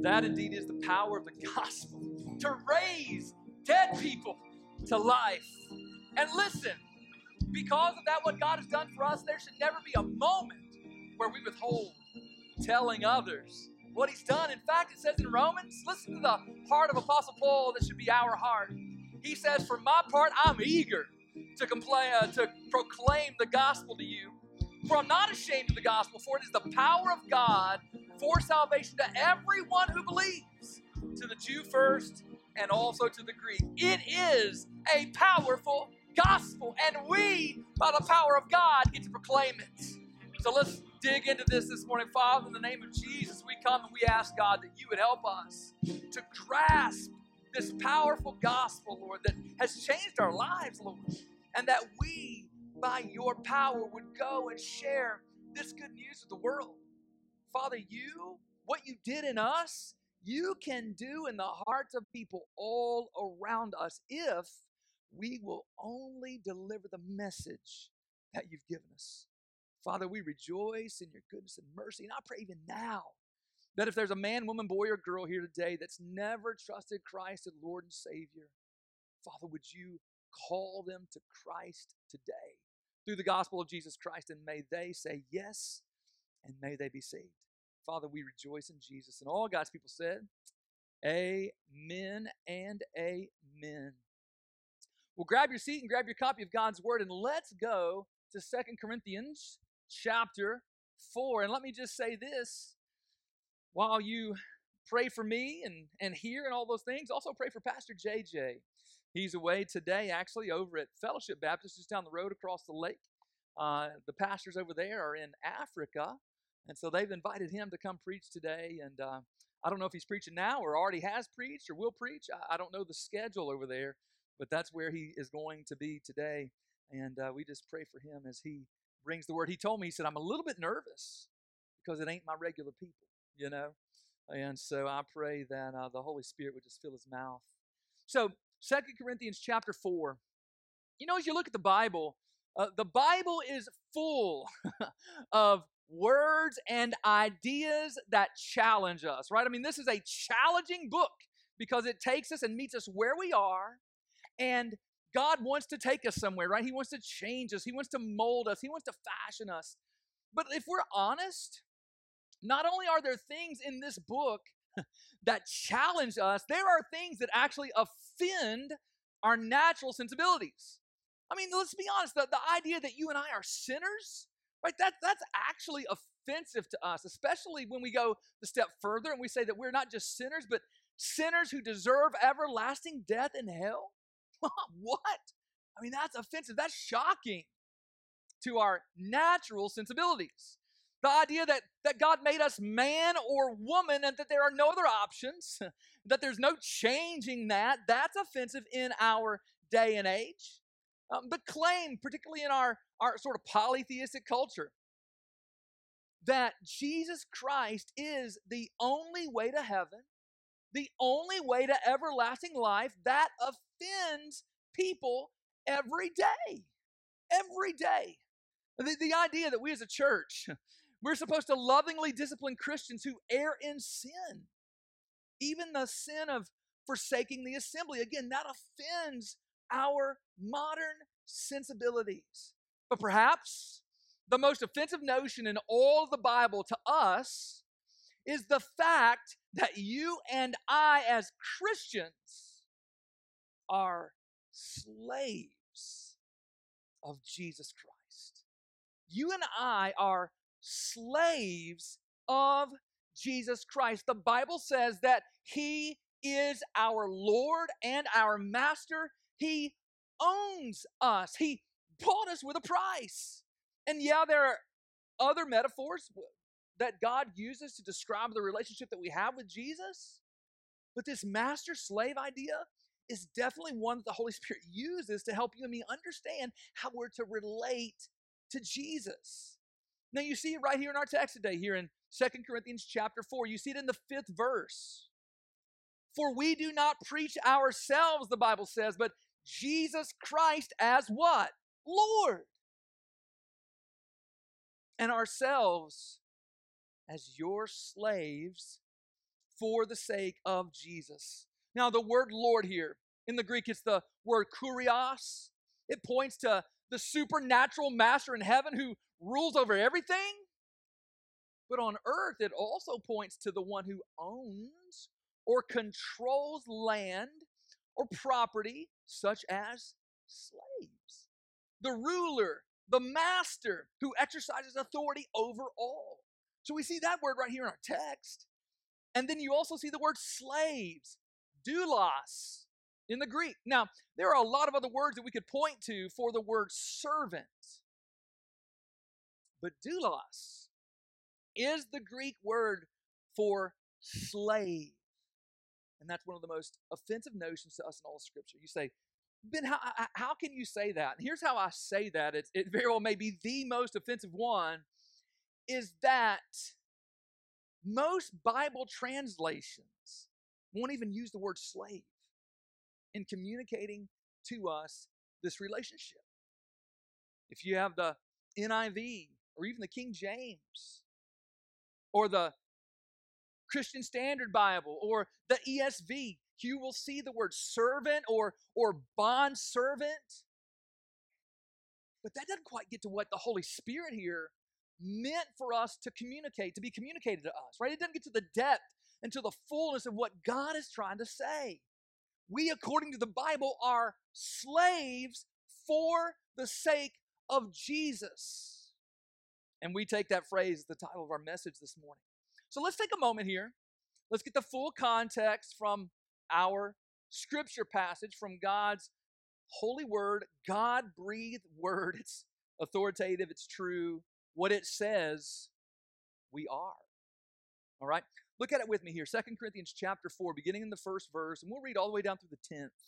That indeed is the power of the gospel, to raise dead people to life. And listen, because of that, what God has done for us, there should never be a moment where we withhold telling others what He's done. In fact, it says in Romans, listen to the heart of Apostle Paul, that should be our heart. He says, for my part, I'm eager to proclaim the gospel to you. For I'm not ashamed of the gospel, for it is the power of God for salvation to everyone who believes, to the Jew first and also to the Greek. It is a powerful gospel, and we, by the power of God, get to proclaim it. So let's dig into this morning. Father, in the name of Jesus, we come and we ask, God, that you would help us to grasp this powerful gospel, Lord, that has changed our lives, Lord, and that we, by your power, would go and share this good news with the world. Father, what you did in us, you can do in the hearts of people all around us if we will only deliver the message that you've given us. Father, we rejoice in your goodness and mercy, and I pray even now that if there's a man, woman, boy, or girl here today that's never trusted Christ as Lord and Savior, Father, would you call them to Christ today through the gospel of Jesus Christ, and may they say yes, and may they be saved. Father, we rejoice in Jesus. And all God's people said, amen and amen. Well, grab your seat and grab your copy of God's Word, and let's go to 2 Corinthians chapter 4. And let me just say this, while you pray for me and hear and all those things, also pray for Pastor JJ. He's away today, actually, over at Fellowship Baptist, just down the road across the lake. The pastors over there are in Africa, and so they've invited him to come preach today. And I don't know if he's preaching now or already has preached or will preach. I don't know the schedule over there, but that's where he is going to be today. And we just pray for him as he brings the word. He told me, he said, I'm a little bit nervous because it ain't my regular people, you know. And so I pray that the Holy Spirit would just fill his mouth. So 2 Corinthians chapter 4. You know, as you look at the Bible is full of words and ideas that challenge us, right? I mean, this is a challenging book because it takes us and meets us where we are, and God wants to take us somewhere, right? He wants to change us. He wants to mold us. He wants to fashion us. But if we're honest, not only are there things in this book that challenge us, there are things that actually offend our natural sensibilities. I mean, let's be honest, the idea that you and I are sinners, right, that's actually offensive to us, especially when we go a step further and we say that we're not just sinners, but sinners who deserve everlasting death in hell. What? I mean, that's offensive. That's shocking to our natural sensibilities. The idea that God made us man or woman and that there are no other options, that there's no changing that's offensive in our day and age. The claim, particularly in our sort of polytheistic culture, that Jesus Christ is the only way to heaven, the only way to everlasting life, that offends people every day. Every day. The idea that we as a church, we're supposed to lovingly discipline Christians who err in sin. Even the sin of forsaking the assembly. Again, that offends our modern sensibilities. But perhaps the most offensive notion in all of the Bible to us is the fact that you and I as Christians are slaves of Jesus Christ. You and I are slaves of Jesus Christ. The Bible says that He is our Lord and our Master. He owns us. He bought us with a price. And yeah, there are other metaphors that God uses to describe the relationship that we have with Jesus. But this master-slave idea is definitely one that the Holy Spirit uses to help you and me understand how we're to relate to Jesus. Now, you see it right here in our text today, here in 2 Corinthians chapter 4. You see it in the 5th verse. For we do not preach ourselves, the Bible says, but Jesus Christ as what? Lord. And ourselves as your slaves for the sake of Jesus. Now, the word Lord here, in the Greek, it's the word kurios. It points to the supernatural master in heaven who rules over everything. But on earth, it also points to the one who owns or controls land or property, such as slaves. The ruler, the master who exercises authority over all. So we see that word right here in our text. And then you also see the word slaves, doulos, in the Greek. Now, there are a lot of other words that we could point to for the word servant. But doulos is the Greek word for slave. And that's one of the most offensive notions to us in all of Scripture. You say, Ben, how can you say that? And here's how I say that. It very well may be the most offensive one, is that most Bible translations won't even use the word slave in communicating to us this relationship. If you have the NIV or even the King James or the Christian Standard Bible or the ESV, you will see the word servant or bond servant. But that doesn't quite get to what the Holy Spirit here meant for us to communicate, to be communicated to us, right? It doesn't get to the depth and to the fullness of what God is trying to say. We, according to the Bible, are slaves for the sake of Jesus. And we take that phrase as the title of our message this morning. So let's take a moment here. Let's get the full context from our scripture passage, from God's holy word, God-breathed word. It's authoritative, it's true. What it says, we are. All right? Look at it with me here. 2 Corinthians chapter 4, beginning in the first verse, and we'll read all the way down through the 10th.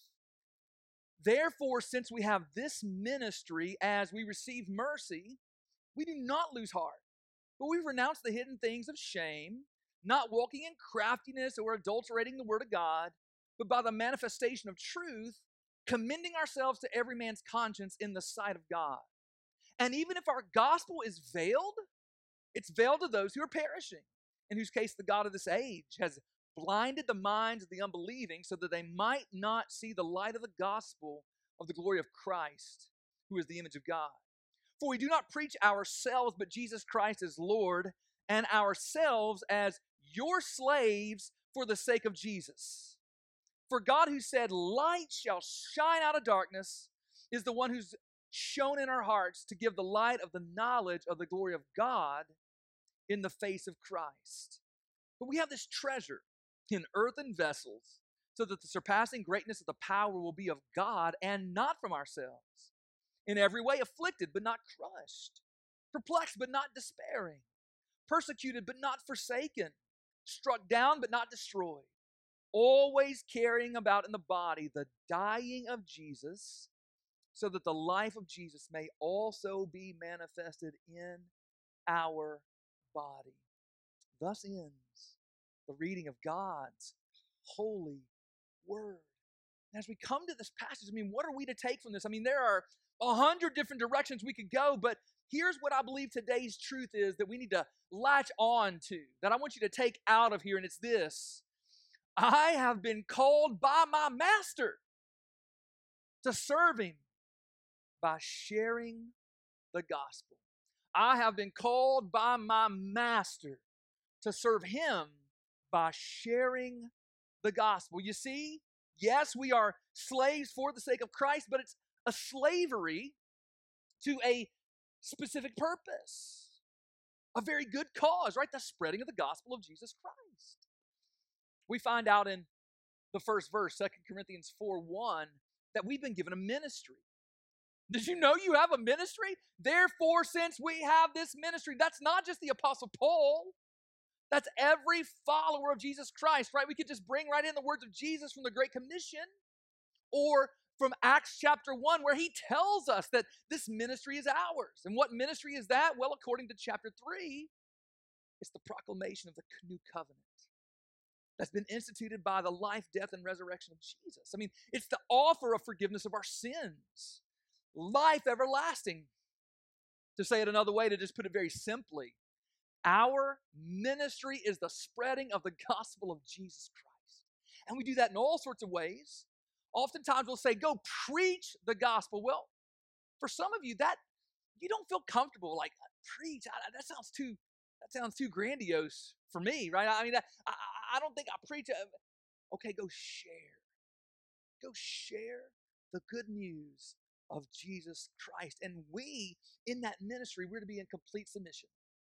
Therefore, since we have this ministry as we receive mercy, we do not lose heart, but we renounce the hidden things of shame, not walking in craftiness or adulterating the word of God, but by the manifestation of truth, commending ourselves to every man's conscience in the sight of God. And even if our gospel is veiled, it's veiled to those who are perishing, in whose case the God of this age has blinded the minds of the unbelieving so that they might not see the light of the gospel of the glory of Christ, who is the image of God. For we do not preach ourselves, but Jesus Christ as Lord, and ourselves as your slaves for the sake of Jesus. For God, who said, light shall shine out of darkness, is the one who's shown in our hearts to give the light of the knowledge of the glory of God in the face of Christ. But we have this treasure in earthen vessels, so that the surpassing greatness of the power will be of God and not from ourselves. In every way afflicted, but not crushed. Perplexed, but not despairing. Persecuted, but not forsaken. Struck down, but not destroyed. Always carrying about in the body the dying of Jesus, so that the life of Jesus may also be manifested in our body. Thus ends the reading of God's holy word. And as we come to this passage, what are we to take from this? There are 100 different directions we could go, but here's what I believe today's truth is that we need to latch on to, that I want you to take out of here, and it's this. I have been called by my master to serve him by sharing the gospel. I have been called by my master to serve him by sharing the gospel. You see, yes, we are slaves for the sake of Christ, but it's a slavery to a specific purpose, a very good cause, right? The spreading of the gospel of Jesus Christ. We find out in the first verse, 2 Corinthians 4:1, that we've been given a ministry. Did you know you have a ministry? Therefore, since we have this ministry, that's not just the Apostle Paul. That's every follower of Jesus Christ, right? We could just bring right in the words of Jesus from the Great Commission, or from Acts chapter 1, where he tells us that this ministry is ours. And what ministry is that? Well, according to chapter 3, it's the proclamation of the new covenant that's been instituted by the life, death, and resurrection of Jesus. It's the offer of forgiveness of our sins, life everlasting. To say it another way, to just put it very simply, Our ministry is the spreading of the gospel of Jesus Christ. And we do that in all sorts of ways. Oftentimes we'll say, go preach the gospel. Well, for some of you, that you don't feel comfortable, like, preach. That sounds too grandiose for me, right? I mean, I don't think I preach. Okay, go share. Go share the good news of Jesus Christ. And we, in that ministry, we're to be in complete submission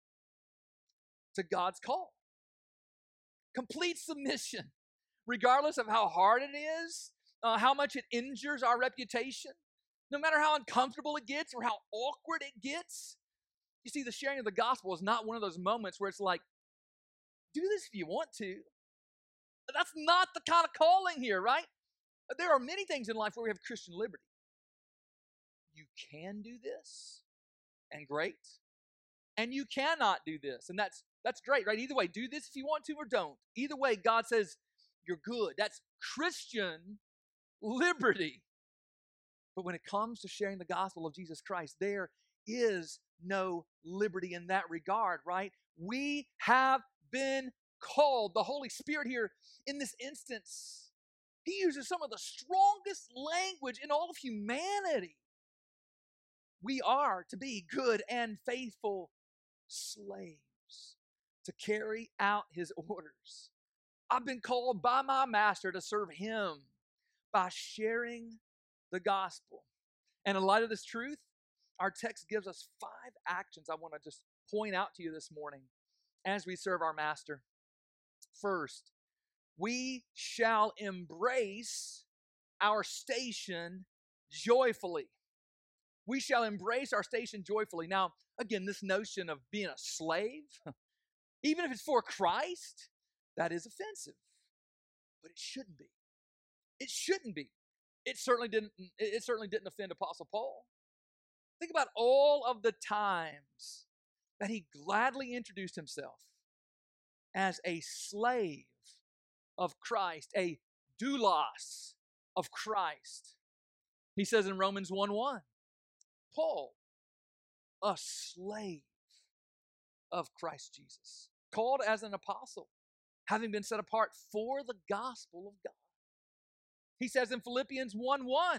to God's call. Complete submission, regardless of how hard it is, how much it injures our reputation, no matter how uncomfortable it gets or how awkward it gets. You see, the sharing of the gospel is not one of those moments where it's like, do this if you want to. That's not the kind of calling here, right? There are many things in life where we have Christian liberty. You can do this, and great. And you cannot do this, and that's great, right? Either way, do this if you want to or don't. Either way, God says you're good. That's Christian liberty. But when it comes to sharing the gospel of Jesus Christ, there is no liberty in that regard, right? We have been called. The Holy Spirit here in this instance, he uses some of the strongest language in all of humanity. We are to be good and faithful slaves to carry out his orders. I've been called by my master to serve him by sharing the gospel. And in light of this truth, our text gives us 5 actions I want to just point out to you this morning as we serve our master. First, we shall embrace our station joyfully. We shall embrace our station joyfully. Now, again, this notion of being a slave, even if it's for Christ, that is offensive. But it shouldn't be. It shouldn't be. It certainly didn't offend Apostle Paul. Think about all of the times that he gladly introduced himself as a slave of Christ, a doulos of Christ. He says in Romans 1:1, Paul, a slave of Christ Jesus, called as an apostle, having been set apart for the gospel of God. He says in Philippians 1:1,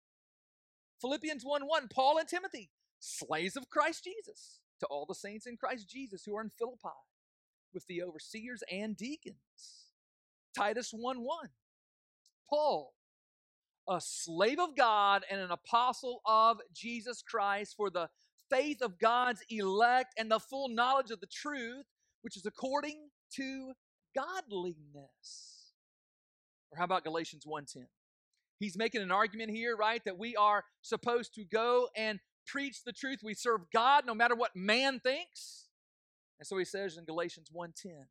Paul and Timothy, slaves of Christ Jesus, to all the saints in Christ Jesus who are in Philippi, with the overseers and deacons. Titus 1:1, Paul, a slave of God and an apostle of Jesus Christ for the faith of God's elect and the full knowledge of the truth, which is according to godliness. Or how about Galatians 1:10? He's making an argument here, right, that we are supposed to go and preach the truth. We serve God no matter what man thinks. And so he says in Galatians 1:10,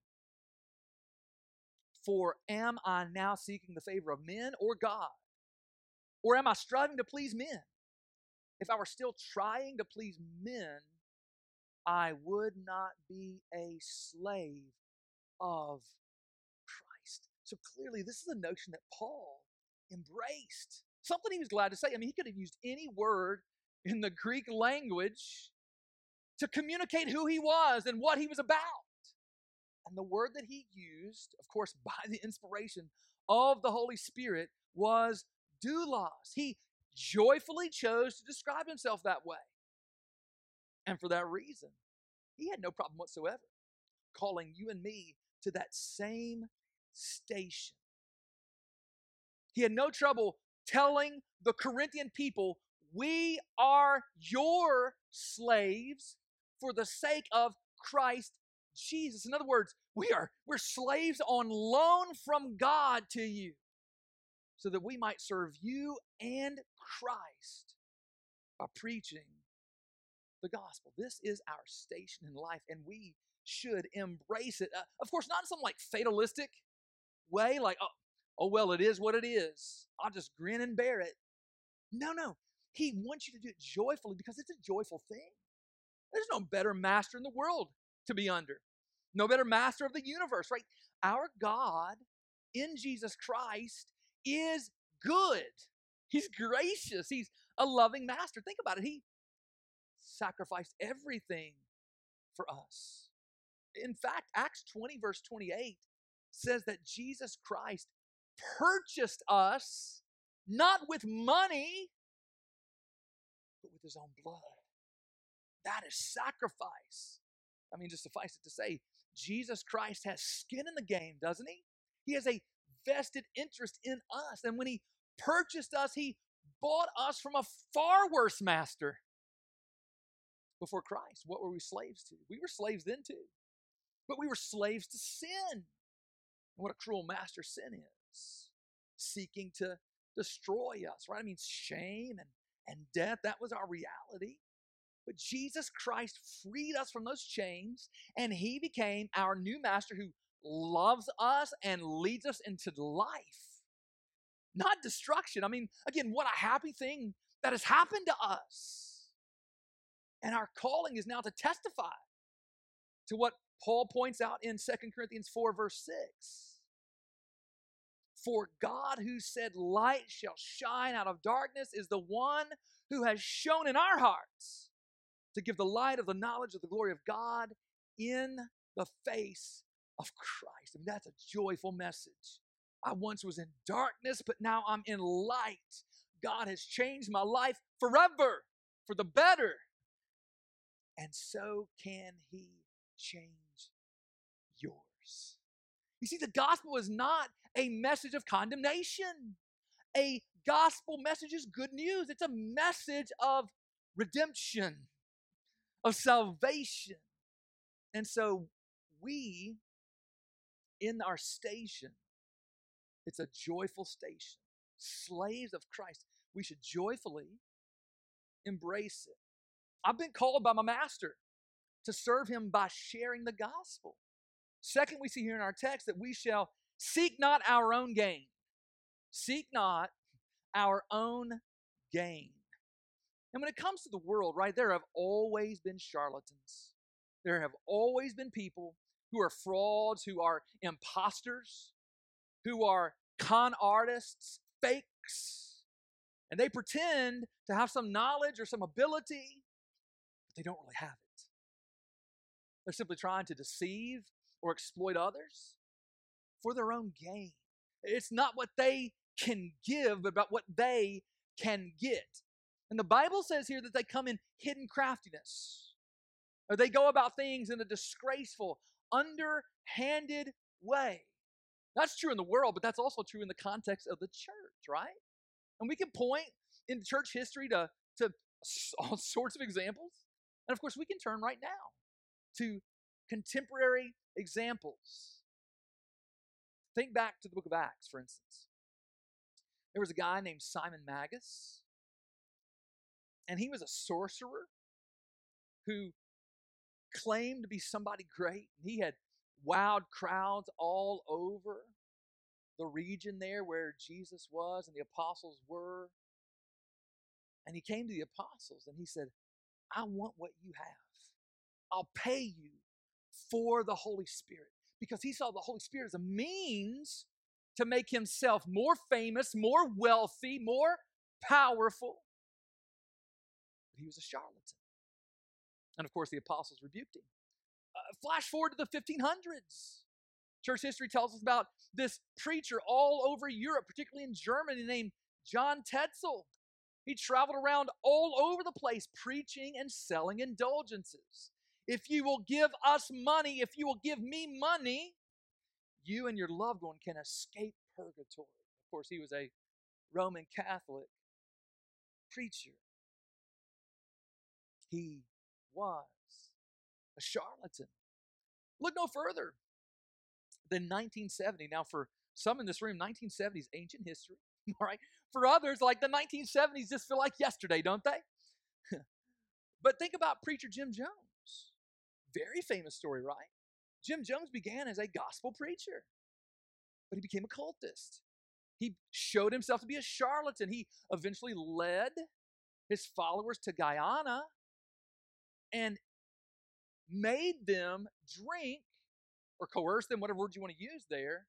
for am I now seeking the favor of men or God? Or am I striving to please men? If I were still trying to please men, I would not be a slave of Christ. So clearly, this is a notion that Paul embraced. Something he was glad to say. I mean, he could have used any word in the Greek language to communicate who he was and what he was about. And the word that he used, of course, by the inspiration of the Holy Spirit, was doulos. He joyfully chose to describe himself that way. And for that reason, he had no problem whatsoever calling you and me to that same station. He had no trouble telling the Corinthian people, we are your slaves for the sake of Christ Jesus. In other words, we're slaves on loan from God to you so that we might serve you and Christ by preaching the gospel. This is our station in life, and we should embrace it. Of course, not in some like fatalistic way, like, oh, well, it is what it is. I'll just grin and bear it. No. He wants you to do it joyfully because it's a joyful thing. There's no better master in the world to be under. No better master of the universe, right? Our God in Jesus Christ is good. He's gracious. He's a loving master. Think about it. He sacrificed everything for us. In fact, Acts 20, verse 28 says that Jesus Christ purchased us not with money, but with his own blood. That is sacrifice. I mean, just suffice it to say, Jesus Christ has skin in the game, doesn't he? He has a vested interest in us. And when he purchased us, he bought us from a far worse master. Before Christ, what were we slaves to? We were slaves then too. But we were slaves to sin. And what a cruel master sin is. Seeking to destroy us, right? I mean, shame and death, that was our reality. But Jesus Christ freed us from those chains, and he became our new master who loves us and leads us into life, not destruction. I mean, again, what a happy thing that has happened to us. And our calling is now to testify to what Paul points out in 2 Corinthians 4, verse 6. For God, who said, light shall shine out of darkness, is the one who has shown in our hearts to give the light of the knowledge of the glory of God in the face of Christ. I mean, that's a joyful message. I once was in darkness, but now I'm in light. God has changed my life forever for the better. And so can he change yours. You see, the gospel is not a message of condemnation. A gospel message is good news. It's a message of redemption, of salvation. And so we, in our station, it's a joyful station. Slaves of Christ, we should joyfully embrace it. I've been called by my master to serve him by sharing the gospel. Second, we see here in our text that we shall seek not our own gain. Seek not our own gain. And when it comes to the world, right, there have always been charlatans. There have always been people who are frauds, who are imposters, who are con artists, fakes. And they pretend to have some knowledge or some ability, but they don't really have it. They're simply trying to deceive or exploit others for their own gain. It's not what they can give, but about what they can get. And the Bible says here that they come in hidden craftiness, or they go about things in a disgraceful, underhanded way. That's true in the world, but that's also true in the context of the church, right? And we can point in church history to all sorts of examples. And of course, we can turn right now to contemporary examples. Think back to the book of Acts, for instance. There was a guy named Simon Magus, and he was a sorcerer who claimed to be somebody great. He had wowed crowds all over the region there where Jesus was and the apostles were. And he came to the apostles and he said, I want what you have. I'll pay you for the Holy Spirit. Because he saw the Holy Spirit as a means to make himself more famous, more wealthy, more powerful. But he was a charlatan. And of course, the apostles rebuked him. Flash forward to the 1500s. Church history tells us about this preacher all over Europe, particularly in Germany, named John Tetzel. He traveled around all over the place preaching and selling indulgences. If you will give us money, if you will give me money, you and your loved one can escape purgatory. Of course, he was a Roman Catholic preacher. He was a charlatan. Look no further than 1970. Now, for some in this room, 1970 is ancient history, all right? For others, like the 1970s just feel like yesterday, don't they? But think about preacher Jim Jones. Very famous story, right? Jim Jones began as a gospel preacher, but he became a cultist. He showed himself to be a charlatan. He eventually led his followers to Guyana and made them drink, or coerce them, whatever word you want to use there,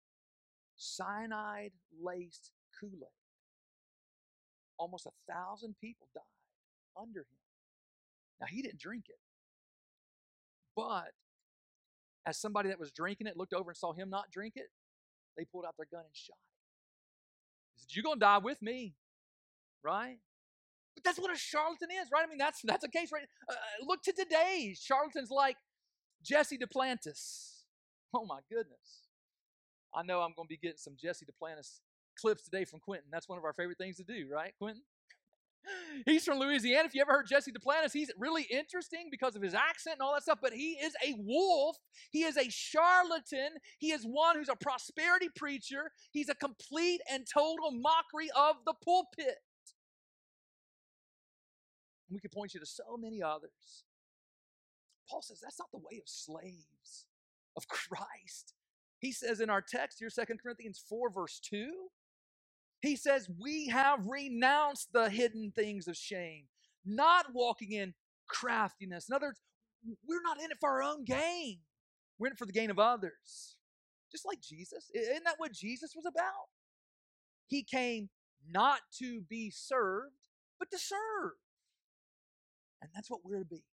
cyanide-laced Kool-Aid. Almost 1,000 people died under him. Now, he didn't drink it, but as somebody that was drinking it looked over and saw him not drink it, they pulled out their gun and shot him. He said, "You're going to die with me," right? But that's what a charlatan is, right? I mean, that's a case, right? Look to today. Charlatans like Jesse Duplantis. Oh, my goodness. I know I'm going to be getting some Jesse Duplantis clips today from Quentin. That's one of our favorite things to do, right, Quentin? He's from Louisiana. If you ever heard Jesse Duplantis, he's really interesting because of his accent and all that stuff, but he is a wolf. He is a charlatan. He is one who's a prosperity preacher. He's a complete and total mockery of the pulpit. We could point you to so many others. Paul says that's not the way of slaves of Christ. He says in our text here, 2 Corinthians 4, verse 2, he says, we have renounced the hidden things of shame, not walking in craftiness. In other words, we're not in it for our own gain. We're in it for the gain of others. Just like Jesus. Isn't that what Jesus was about? He came not to be served, but to serve. And that's what we're to be.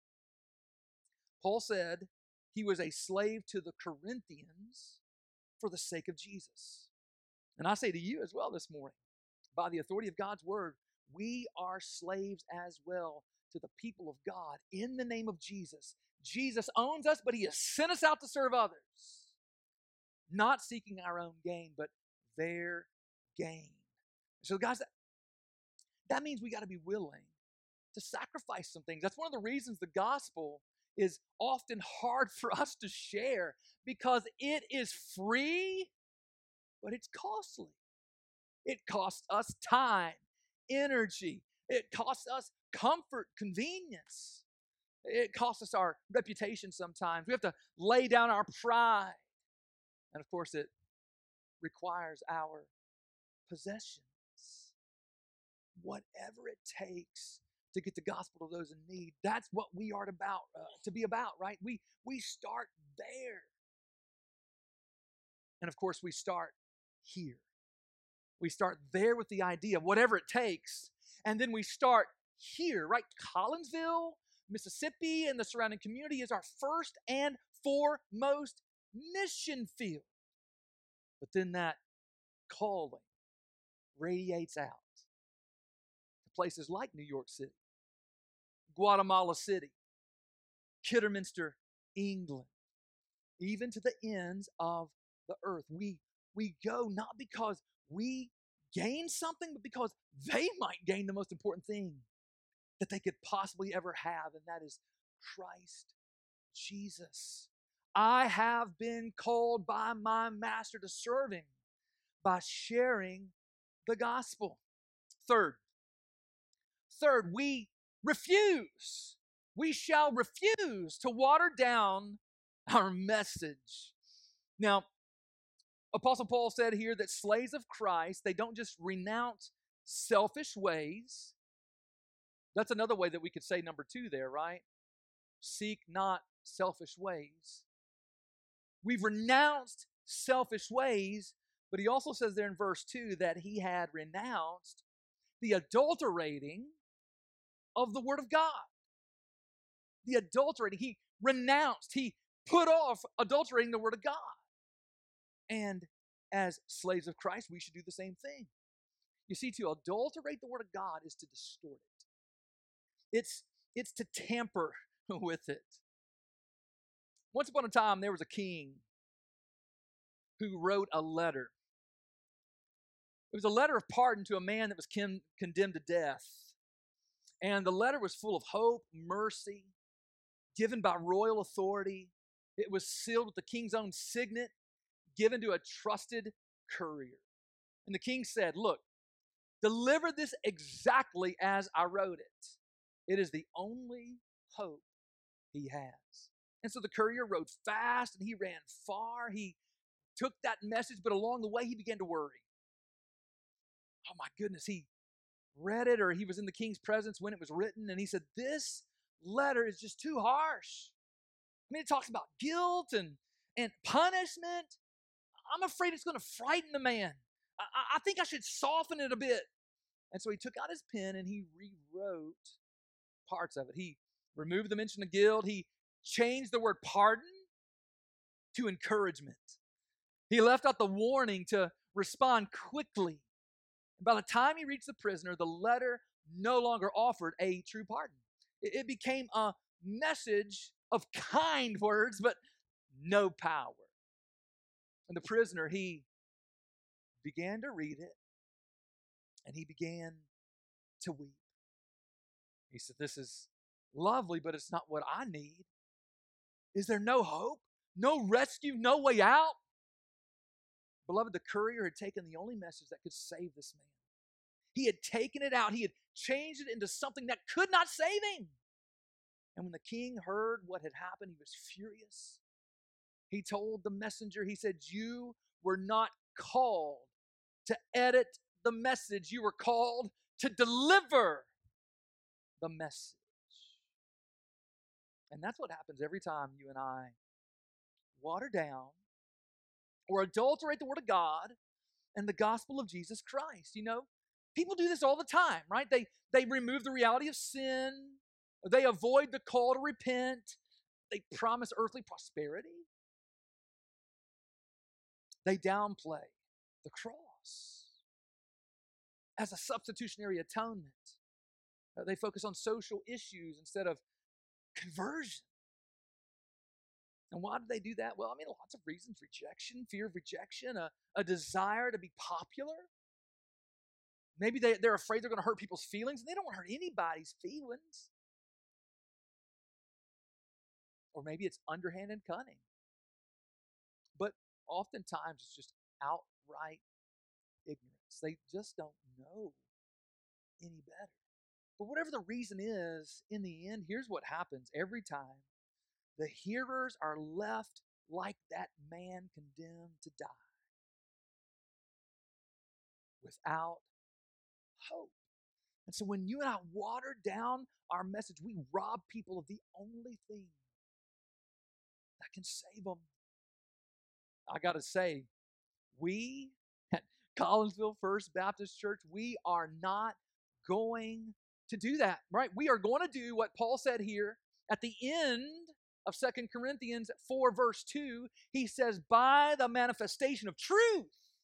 Paul said he was a slave to the Corinthians for the sake of Jesus. And I say to you as well this morning, by the authority of God's word, we are slaves as well to the people of God in the name of Jesus. Jesus owns us, but he has sent us out to serve others, not seeking our own gain, but their gain. So guys, that means we got to be willing to sacrifice some things. That's one of the reasons the gospel is often hard for us to share, because it is free, but it's costly. It costs us time, energy. It costs us comfort, convenience. It costs us our reputation sometimes. We have to lay down our pride. And of course, it requires our possessions. Whatever it takes to get the gospel to those in need, that's what we are to be about, right? We start there. And of course, we start here. We start there with the idea, whatever it takes, and then we start here, right? Collinsville, Mississippi, and the surrounding community is our first and foremost mission field. But then that calling radiates out to places like New York City, Guatemala City, Kidderminster, England, even to the ends of the earth. We go not because we gain something, but because they might gain the most important thing that they could possibly ever have, and that is Christ Jesus. I have been called by my master to serve him by sharing the gospel. Third, we refuse. We shall refuse to water down our message. Now, Apostle Paul said here that slaves of Christ, they don't just renounce selfish ways. That's another way that we could say number 2 there, right? Seek not selfish ways. We've renounced selfish ways, but he also says there in verse 2 that he had renounced the adulterating of the Word of God. The adulterating. He renounced, he put off adulterating the Word of God. And as slaves of Christ, we should do the same thing. You see, to adulterate the Word of God is to distort it. It's to tamper with it. Once upon a time, there was a king who wrote a letter. It was a letter of pardon to a man that was condemned to death. And the letter was full of hope, mercy, given by royal authority. It was sealed with the king's own signet, given to a trusted courier. And the king said, look, deliver this exactly as I wrote it. It is the only hope he has. And so the courier rode fast and he ran far. He took that message, but along the way he began to worry. Oh my goodness, he read it, or he was in the king's presence when it was written, and he said, this letter is just too harsh. I mean, it talks about guilt and punishment. I'm afraid it's going to frighten the man. I think I should soften it a bit. And so he took out his pen and he rewrote parts of it. He removed the mention of guilt. He changed the word pardon to encouragement. He left out the warning to respond quickly. By the time he reached the prisoner, the letter no longer offered a true pardon. It became a message of kind words, but no power. And the prisoner, he began to read it, and he began to weep. He said, "This is lovely, but it's not what I need. Is there no hope? No rescue? No way out?" Beloved, the courier had taken the only message that could save this man. He had taken it out. He had changed it into something that could not save him. And when the king heard what had happened, he was furious. He told the messenger, he said, "You were not called to edit the message. You were called to deliver the message." And that's what happens every time you and I water down or adulterate the Word of God and the gospel of Jesus Christ. You know, people do this all the time, right? They remove the reality of sin. They avoid the call to repent. They promise earthly prosperity. They downplay the cross as a substitutionary atonement. They focus on social issues instead of conversion. And why do they do that? Well, I mean, lots of reasons. Rejection, fear of rejection, a desire to be popular. Maybe they're afraid they're going to hurt people's feelings, and they don't want to hurt anybody's feelings. Or maybe it's underhand and cunning. But oftentimes it's just outright ignorance. They just don't know any better. But whatever the reason is, in the end, here's what happens every time. The hearers are left like that man condemned to die, without hope. And so when you and I water down our message, we rob people of the only thing that can save them. I got to say, we at Collinsville First Baptist Church, we are not going to do that, right? We are going to do what Paul said here at the end of 2 Corinthians 4, verse 2. He says, by the manifestation of truth,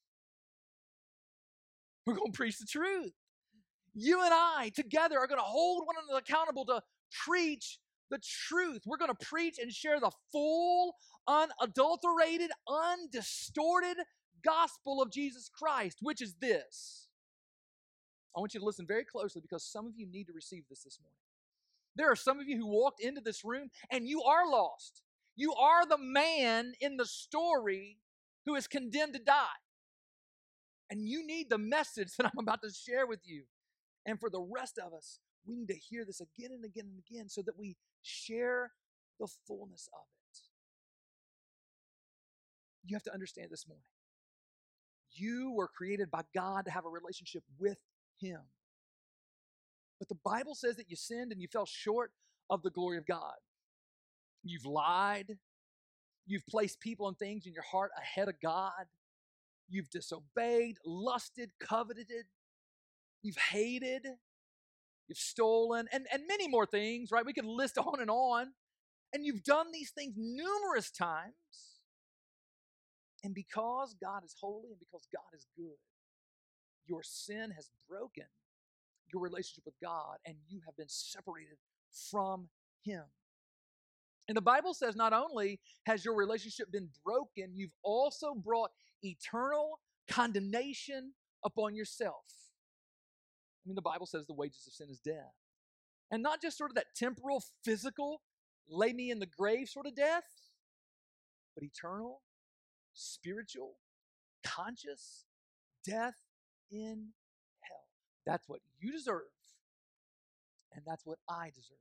we're going to preach the truth. You and I together are going to hold one another accountable to preach the truth. We're going to preach and share the full, unadulterated, undistorted gospel of Jesus Christ, which is this. I want you to listen very closely because some of you need to receive this morning. There are some of you who walked into this room and you are lost. You are the man in the story who is condemned to die. And you need the message that I'm about to share with you. And for the rest of us, we need to hear this again and again and again so that we share the fullness of it. You have to understand this morning. You were created by God to have a relationship with Him. But the Bible says that you sinned and you fell short of the glory of God. You've lied. You've placed people and things in your heart ahead of God. You've disobeyed, lusted, coveted. You've hated. You've stolen, and many more things, right? We could list on. And you've done these things numerous times. And because God is holy and because God is good, your sin has broken your relationship with God, and you have been separated from Him. And the Bible says not only has your relationship been broken, you've also brought eternal condemnation upon yourself. I mean, the Bible says the wages of sin is death. And not just sort of that temporal, physical, lay me in the grave sort of death, but eternal, spiritual, conscious death in hell. That's what you deserve, and that's what I deserve.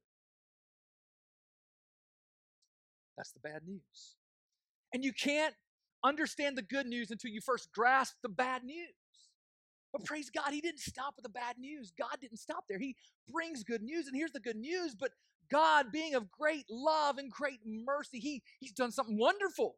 That's the bad news. And you can't understand the good news until you first grasp the bad news. But praise God, He didn't stop with the bad news. God didn't stop there. He brings good news, and here's the good news. But God, being of great love and great mercy, He's done something wonderful.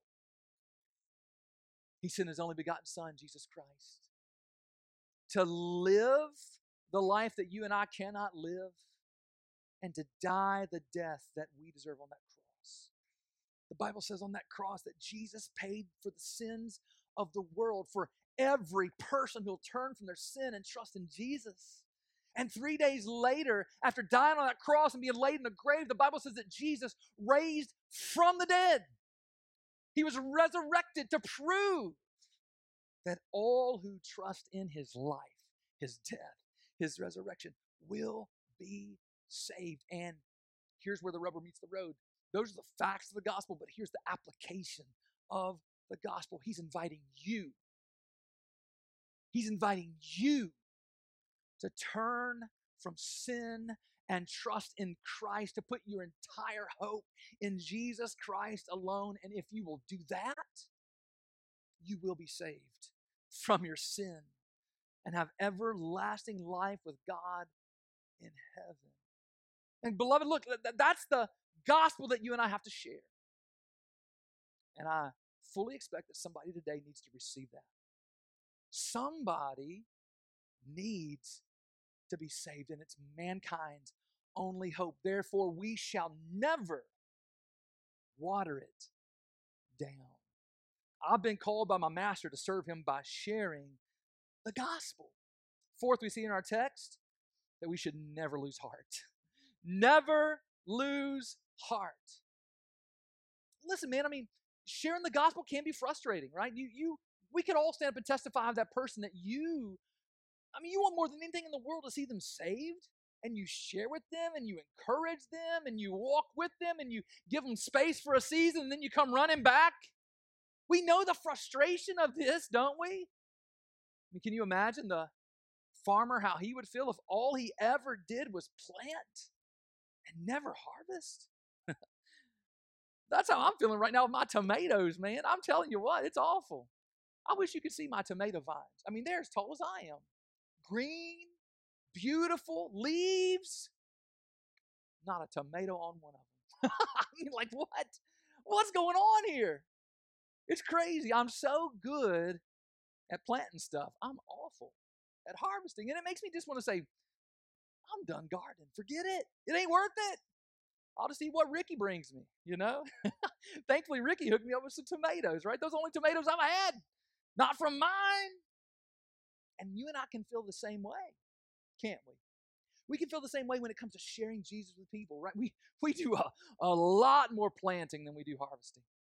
He sent His only begotten Son, Jesus Christ, to live the life that you and I cannot live and to die the death that we deserve on that cross. The Bible says on that cross that Jesus paid for the sins of the world, for every person who'll turn from their sin and trust in Jesus. And 3 days later, after dying on that cross and being laid in a grave, the Bible says that Jesus raised from the dead. He was resurrected to prove that all who trust in his life, his death, his resurrection will be saved. And here's where the rubber meets the road. Those are the facts of the gospel, but here's the application of the gospel. He's inviting you. He's inviting you to turn from sin and trust in Christ, to put your entire hope in Jesus Christ alone. And if you will do that, you will be saved from your sin and have everlasting life with God in heaven. And beloved, look, that's the gospel that you and I have to share. And I fully expect that somebody today needs to receive that. Somebody needs to be saved, and it's mankind's only hope. Therefore, we shall never water it down. I've been called by my master to serve him by sharing the gospel. Fourth, we see in our text that we should never lose heart. Never lose heart. Listen, man, sharing the gospel can be frustrating, right? We could all stand up and testify of that person that you want more than anything in the world to see them saved, and you share with them, and you encourage them, and you walk with them, and you give them space for a season, and then you come running back. We know the frustration of this, don't we? Can you imagine the farmer, how he would feel if all he ever did was plant and never harvest? That's how I'm feeling right now with my tomatoes, man. I'm telling you what, it's awful. I wish you could see my tomato vines. They're as tall as I am. Green, beautiful, leaves. Not a tomato on one of them. Like what? What's going on here? It's crazy. I'm so good at planting stuff. I'm awful at harvesting. And it makes me just want to say, I'm done gardening. Forget it. It ain't worth it. I'll just eat what Ricky brings me, Thankfully, Ricky hooked me up with some tomatoes, right? Those are the only tomatoes I've had. Not from mine. And you and I can feel the same way, can't we? We can feel the same way when it comes to sharing Jesus with people, right? We do a lot more planting than we do harvesting.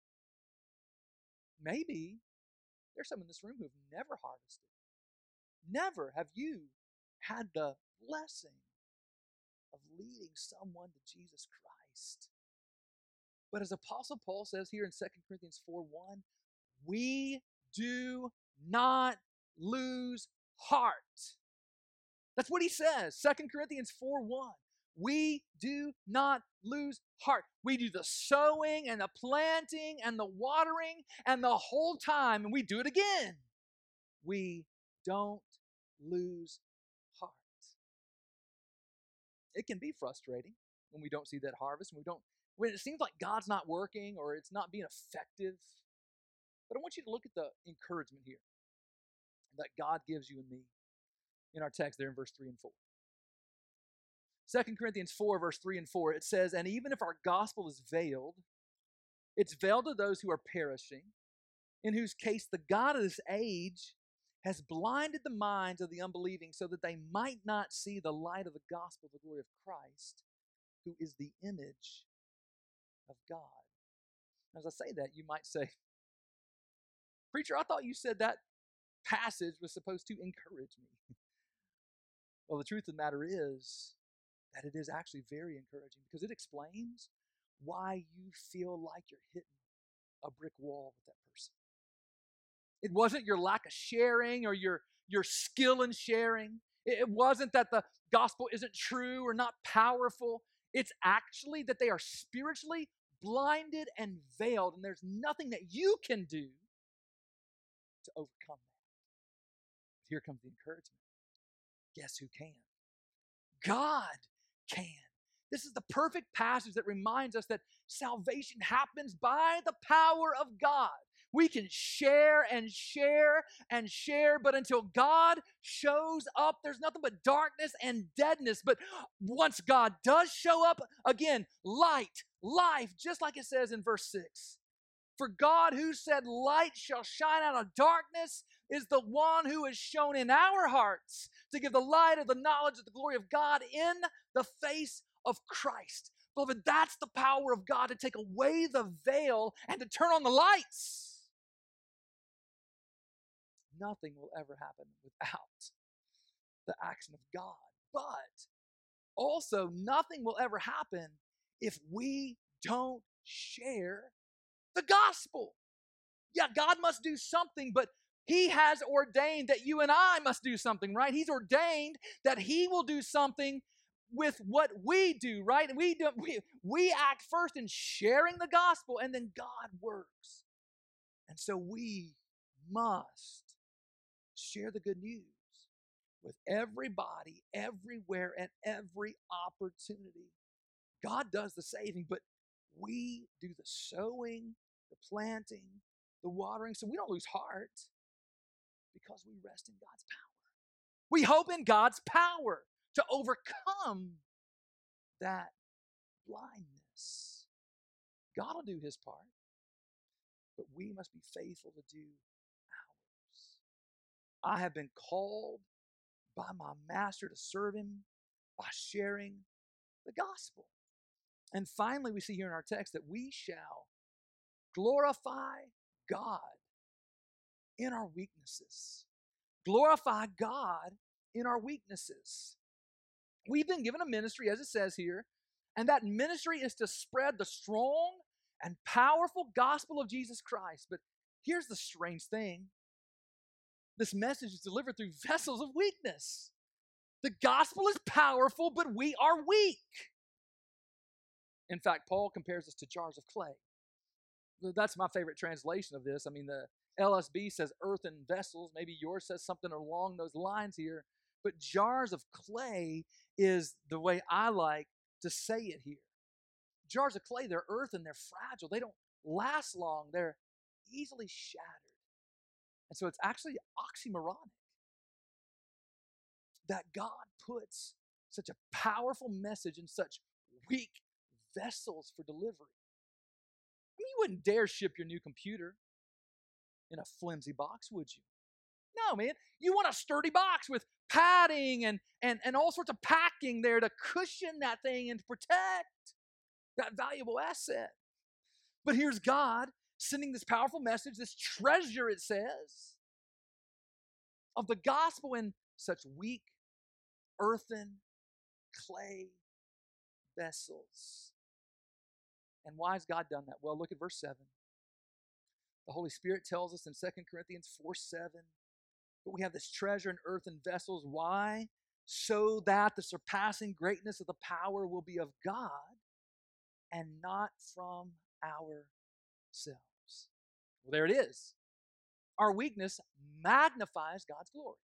Maybe there's some in this room who've never harvested. Never have you had the blessing of leading someone to Jesus Christ. But as Apostle Paul says here in 2 Corinthians 4:1, we do not lose heart. That's what he says, 2 Corinthians 4:1. We do not lose heart. We do the sowing and the planting and the watering and the whole time, and we do it again. We don't lose heart. It can be frustrating when we don't see that harvest, when it seems like God's not working or it's not being effective. But I want you to look at the encouragement here that God gives you and me in our text there in verse 3 and 4. 2 Corinthians 4, verse 3 and 4, it says, and even if our gospel is veiled, it's veiled to those who are perishing, in whose case the God of this age has blinded the minds of the unbelieving so that they might not see the light of the gospel of the glory of Christ, who is the image of God. As I say that, you might say, preacher, I thought you said that passage was supposed to encourage me. Well, the truth of the matter is that it is actually very encouraging because it explains why you feel like you're hitting a brick wall with that person. It wasn't your lack of sharing or your skill in sharing. It wasn't that the gospel isn't true or not powerful. It's actually that they are spiritually blinded and veiled, and there's nothing that you can do to overcome that. Here comes the encouragement. Guess who can? God can. This is the perfect passage that reminds us that salvation happens by the power of God. We can share and share and share, but until God shows up, there's nothing but darkness and deadness. But once God does show up, again, light, life, just like it says in verse 6. For God, who said, light shall shine out of darkness, is the one who is shown in our hearts to give the light of the knowledge of the glory of God in the face of Christ. Beloved, that's the power of God to take away the veil and to turn on the lights. Nothing will ever happen without the action of God. But also, nothing will ever happen if we don't share the gospel. Yeah, God must do something, but He has ordained that you and I must do something, right? He's ordained that He will do something with what we do, right? We act first in sharing the gospel, and then God works. And so we must share the good news with everybody, everywhere, and every opportunity. God does the saving, but we do the sowing, the planting, the watering, so we don't lose heart because we rest in God's power. We hope in God's power to overcome that blindness. God will do His part, but we must be faithful to do ours. I have been called by my Master to serve Him by sharing the gospel. And finally, we see here in our text that we shall glorify God in our weaknesses. Glorify God in our weaknesses. We've been given a ministry, as it says here, and that ministry is to spread the strong and powerful gospel of Jesus Christ. But here's the strange thing. This message is delivered through vessels of weakness. The gospel is powerful, but we are weak. In fact, Paul compares us to jars of clay. That's my favorite translation of this. I mean, the LSB says earthen vessels. Maybe yours says something along those lines here. But jars of clay is the way I like to say it here. Jars of clay, they're earthen, they're fragile. They don't last long. They're easily shattered. And so it's actually oxymoronic that God puts such a powerful message in such weak vessels for delivery. I mean, you wouldn't dare ship your new computer in a flimsy box, would you? No, man. You want a sturdy box with padding and all sorts of packing there to cushion that thing and to protect that valuable asset. But here's God sending this powerful message, this treasure, it says, of the gospel in such weak, earthen, clay vessels. And why has God done that? Well, look at verse 7. The Holy Spirit tells us in 2 Corinthians 4:7 that we have this treasure in earthen vessels. Why? So that the surpassing greatness of the power will be of God and not from ourselves. Well, there it is. Our weakness magnifies God's glory.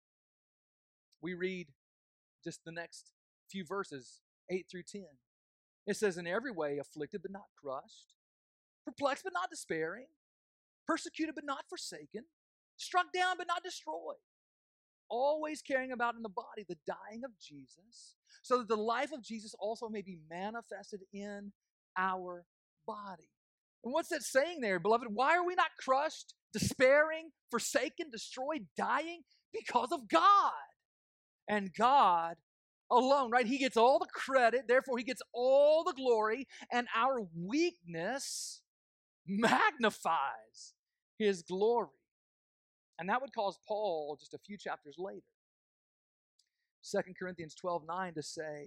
We read just the next few verses, 8 through 10. It says, in every way afflicted but not crushed, perplexed but not despairing, persecuted but not forsaken, struck down but not destroyed, always carrying about in the body the dying of Jesus, so that the life of Jesus also may be manifested in our body. And what's that saying there, beloved? Why are we not crushed, despairing, forsaken, destroyed, dying? Because of God. And God alone, right? He gets all the credit, therefore He gets all the glory, and our weakness magnifies His glory. And that would cause Paul, just a few chapters later, 2 Corinthians 12:9, to say,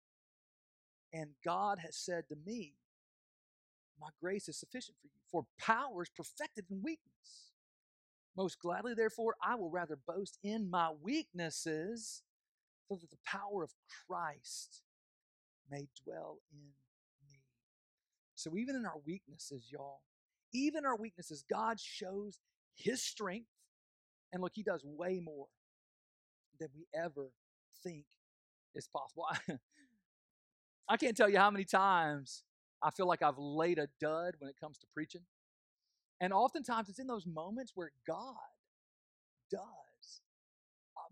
and God has said to me, my grace is sufficient for you, for power is perfected in weakness. Most gladly, therefore, I will rather boast in my weaknesses, so that the power of Christ may dwell in me. So even in our weaknesses, y'all, even our weaknesses, God shows His strength. And look, He does way more than we ever think is possible. I can't tell you how many times I feel like I've laid a dud when it comes to preaching. And oftentimes it's in those moments where God does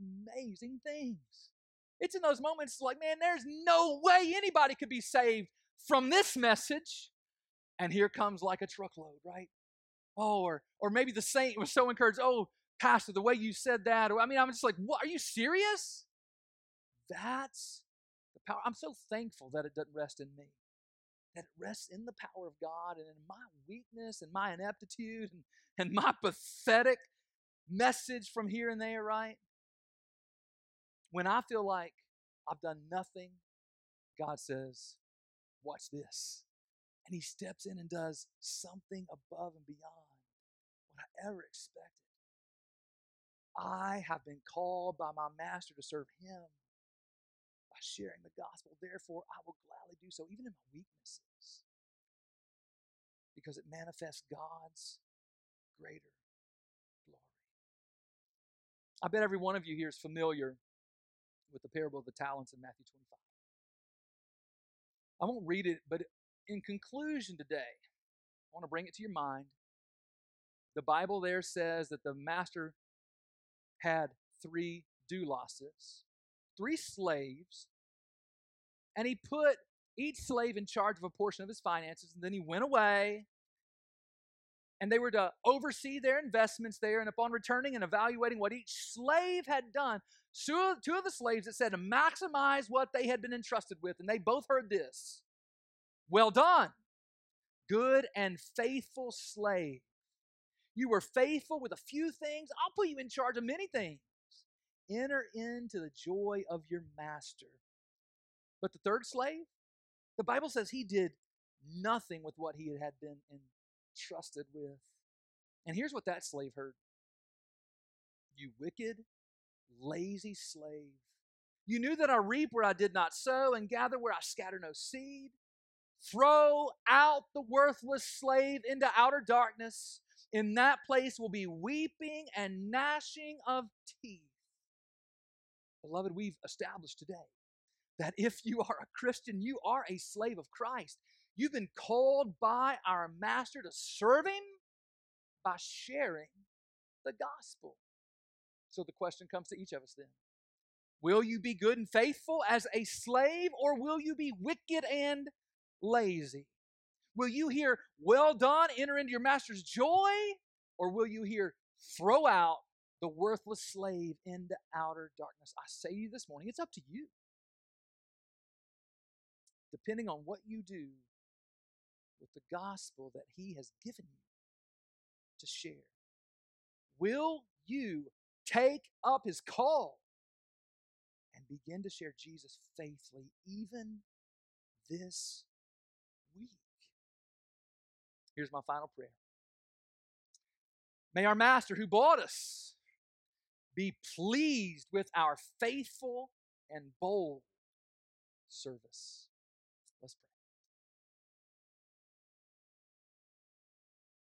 amazing things. It's in those moments like, man, there's no way anybody could be saved from this message, and here comes like a truckload, right? Oh, or maybe the saint was so encouraged. Oh, Pastor, the way you said that. Or, I mean, I'm just like, what? Are you serious? That's the power. I'm so thankful that it doesn't rest in me, that it rests in the power of God and in my weakness and my ineptitude and my pathetic message from here and there, right? When I feel like I've done nothing, God says, watch this. And He steps in and does something above and beyond what I ever expected. I have been called by my Master to serve Him by sharing the gospel. Therefore, I will gladly do so, even in my weaknesses, because it manifests God's greater glory. I bet every one of you here is familiar with the parable of the talents in Matthew 25. I won't read it, but in conclusion today, I want to bring it to your mind. The Bible there says that the master had 3 doulos, 3 slaves, and he put each slave in charge of a portion of his finances, and then he went away, and they were to oversee their investments there, and upon returning and evaluating what each slave had done, two of the slaves, it said, to maximize what they had been entrusted with, and they both heard this. Well done, good and faithful slave. You were faithful with a few things. I'll put you in charge of many things. Enter into the joy of your master. But the third slave, the Bible says he did nothing with what he had been entrusted with. And here's what that slave heard. You wicked, lazy slave. You knew that I reap where I did not sow and gather where I scatter no seed. Throw out the worthless slave into outer darkness. In that place will be weeping and gnashing of teeth. Beloved, we've established today that if you are a Christian, you are a slave of Christ. You've been called by our Master to serve Him by sharing the gospel. So the question comes to each of us then. Will you be good and faithful as a slave, or will you be wicked and lazy? Will you hear, well done, enter into your master's joy? Or will you hear, throw out the worthless slave into outer darkness? I say to you this morning, it's up to you. Depending on what you do with the gospel that He has given you to share. Will you take up His call and begin to share Jesus faithfully even this week? Here's my final prayer. May our Master who bought us be pleased with our faithful and bold service. Let's pray.